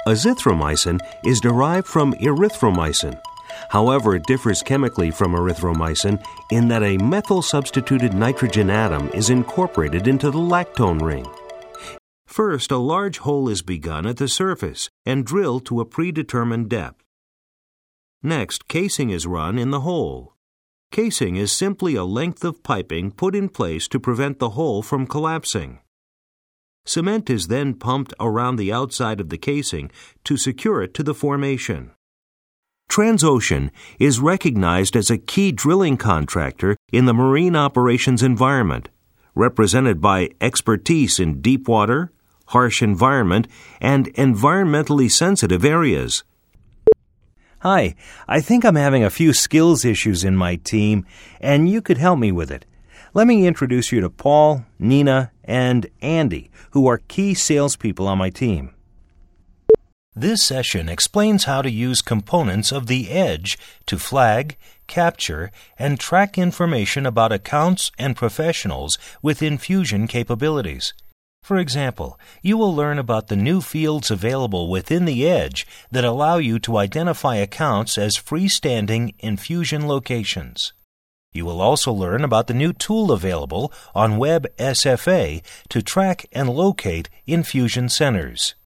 Azithromycin is derived from erythromycin. However, it differs chemically from erythromycin in that a methyl-substituted nitrogen atom is incorporated into the lactone ring. First, a large hole is begun at the surface and drilled to a predetermined depth. Next, casing is run in the hole. Casing is simply a length of piping put in place to prevent the hole from collapsing. Cement is then pumped around the outside of the casing to secure it to the formation. Transocean is recognized as a key drilling contractor in the marine operations environment, represented by expertise in deep water, harsh environment, and environmentally sensitive areas. Hi, I think I'm having a few skills issues in my team, and you could help me with it. Let me introduce you to Paul, Nina, and Andy, who are key salespeople on my team. This session explains how to use components of the Edge to flag, capture, and track information about accounts and professionals with Infusion capabilities. For example, you will learn about the new fields available within the Edge that allow you to identify accounts as freestanding Infusion locations. You will also learn about the new tool available on Web SFA to track and locate Infusion centers.